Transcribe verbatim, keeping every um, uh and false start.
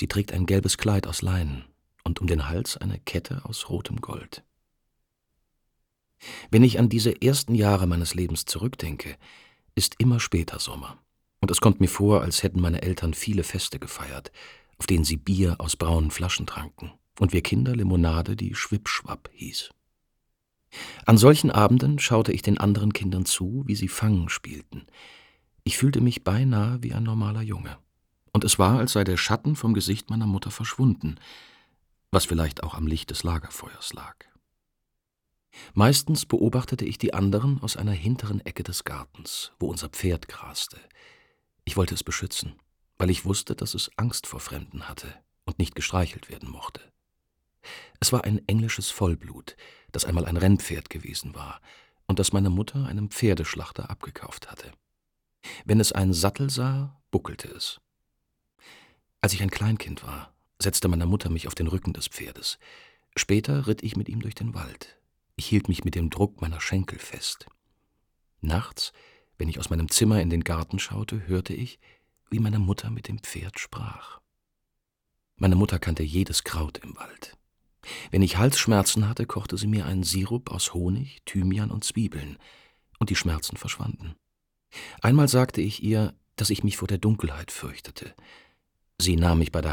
Sie trägt ein gelbes Kleid aus Leinen und um den Hals eine Kette aus rotem Gold. Wenn ich an diese ersten Jahre meines Lebens zurückdenke, ist immer später Sommer. Und es kommt mir vor, als hätten meine Eltern viele Feste gefeiert, auf denen sie Bier aus braunen Flaschen tranken und wir Kinder Limonade, die Schwippschwapp hieß. An solchen Abenden schaute ich den anderen Kindern zu, wie sie Fangen spielten. Ich fühlte mich beinahe wie ein normaler Junge. Und es war, als sei der Schatten vom Gesicht meiner Mutter verschwunden, was vielleicht auch am Licht des Lagerfeuers lag. Meistens beobachtete ich die anderen aus einer hinteren Ecke des Gartens, wo unser Pferd graste. Ich wollte es beschützen, weil ich wusste, dass es Angst vor Fremden hatte und nicht gestreichelt werden mochte. Es war ein englisches Vollblut, das einmal ein Rennpferd gewesen war und das meine Mutter einem Pferdeschlachter abgekauft hatte. Wenn es einen Sattel sah, buckelte es. Als ich ein Kleinkind war, setzte meine Mutter mich auf den Rücken des Pferdes. Später ritt ich mit ihm durch den Wald. Ich hielt mich mit dem Druck meiner Schenkel fest. Nachts, wenn ich aus meinem Zimmer in den Garten schaute, hörte ich, wie meine Mutter mit dem Pferd sprach. Meine Mutter kannte jedes Kraut im Wald. Wenn ich Halsschmerzen hatte, kochte sie mir einen Sirup aus Honig, Thymian und Zwiebeln, und die Schmerzen verschwanden. Einmal sagte ich ihr, dass ich mich vor der Dunkelheit fürchtete. Sie nahm mich bei der